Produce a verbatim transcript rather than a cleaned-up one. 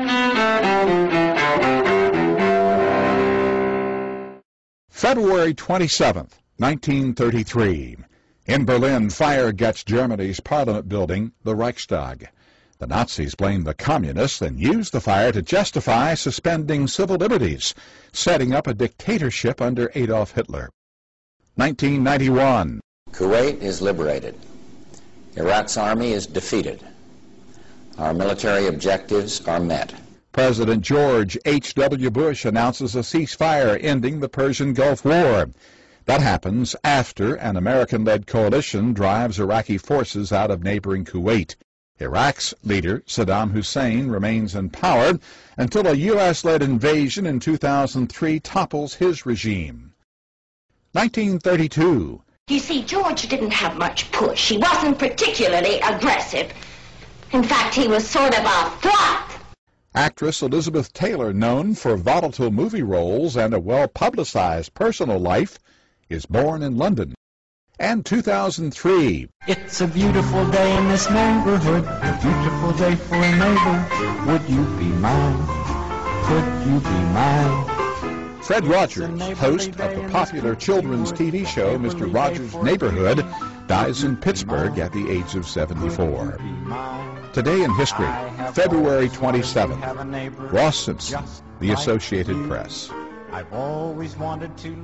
February twenty-seventh, nineteen thirty-three. In Berlin, fire gets Germany's parliament building, the Reichstag. The Nazis blamed the communists and used the fire to justify suspending civil liberties, setting up a dictatorship under Adolf Hitler. nineteen ninety-one. Kuwait is liberated. Iraq's army is defeated. Our military objectives are met. President George H W Bush announces a ceasefire ending the Persian Gulf War. That happens after an American-led coalition drives Iraqi forces out of neighboring Kuwait. Iraq's leader, Saddam Hussein, remains in power until a U S-led invasion in two thousand three topples his regime. nineteen thirty-two. You see, George didn't have much push. He wasn't particularly aggressive. In fact, he was sort of a flop. Actress Elizabeth Taylor, known for volatile movie roles and a well-publicized personal life, is born in London. And two thousand three. It's a beautiful day in this neighborhood, a beautiful day for a neighbor. Would you be mine? Could you be mine? Fred Rogers, host of the popular children's T V show Mister Rogers' Neighborhood, dies in Pittsburgh at the age of seventy-four. Today in history, February twenty-seventh, Ross Simpson, The Associated Press. I've always wanted to